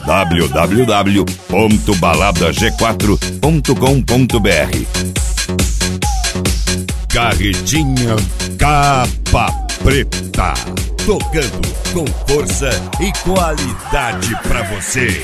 www.baladag4.com.br. Carretinha Capa Preta, tocando com força e qualidade pra você.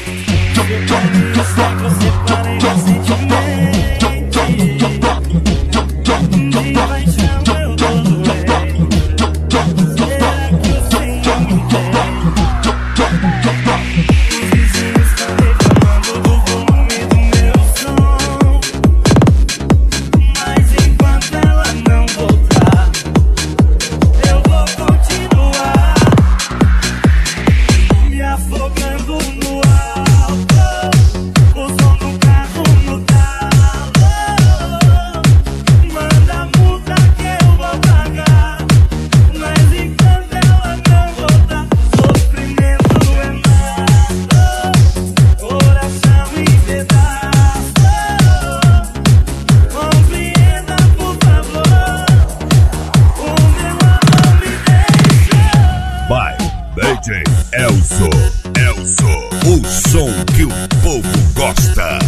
Elso, o som que o povo gosta.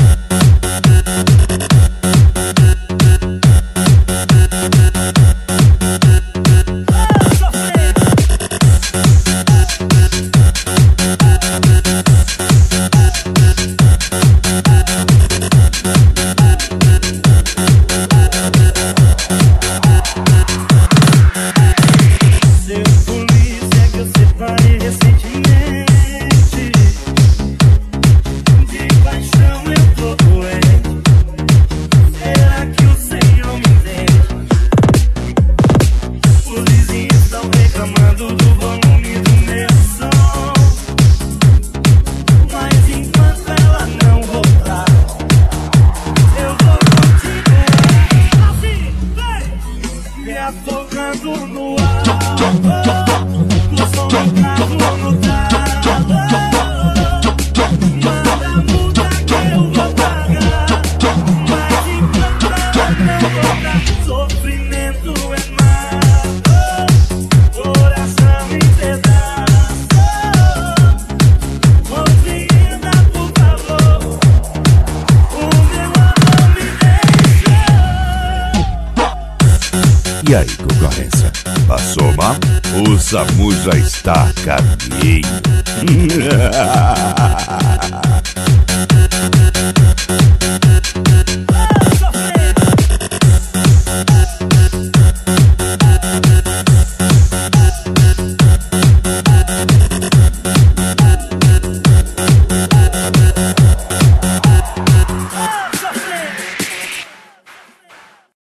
Afogando no alto, o som do carro no talo. Manda multa que eu vou pagar, mas enquanto ela não voltar, sofrimento é mato, coração em pedaço. Compreenda, por favor, o meu amor me deixa. E aí, concorrência? Passou mal? O SAMU já está a caminho.